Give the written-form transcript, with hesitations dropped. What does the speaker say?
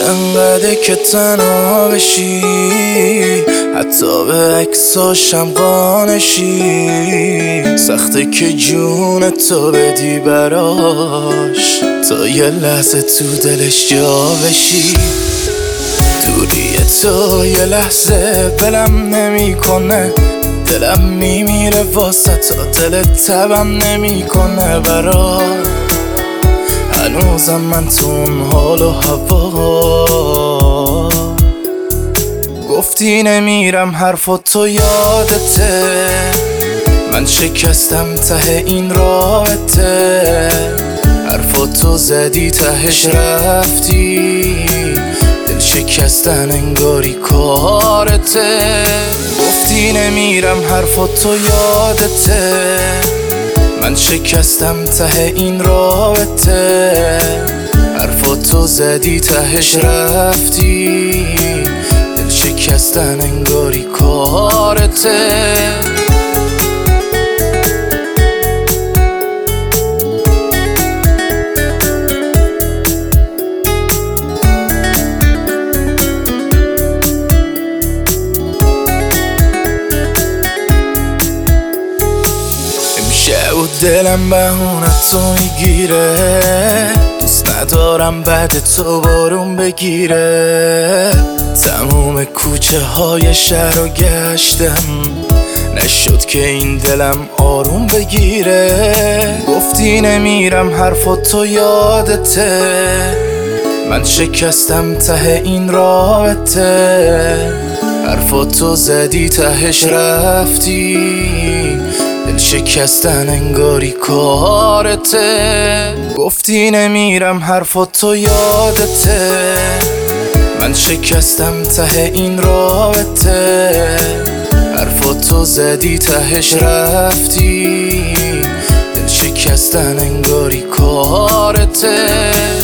انقدر که تنها بشی، حتی به عکساشم قانشی. سخته که جون تو بدی براش، تا یه لحظه تو دلش جا بشی. دوری تو یه لحظه بلم نمیکنه، دلم میمیره واسه تا دلت تبم نمیکنه برات. هنوزم من تو اون حال و هوا، گفتی نمیرم حرفاتو یادته، من شکستم ته این رابطه. حرفاتو زدی تهش رفتی، دل شکستن انگاری کارته. گفتی نمیرم حرفاتو یادته، من شکستم ته این رابطه. حرفاتو زدی تهش رفتی، دل شکستن انگاری کارته. و دلم بهونت تو میگیره، دوست ندارم بعد تو بارون بگیره. تموم کوچه های شهر رو گشتم، نشد که این دلم آروم بگیره. گفتی نمیرم حرفاتو یادته، من شکستم ته این رابطه. حرفاتو زدی تهش رفتی، دل شکستن انگاری کارته. گفتی نمیرم حرفاتو یادته، من شکستم ته این رابطه. حرفاتو زدی تهش رفتی، دل شکستن انگاری کارته.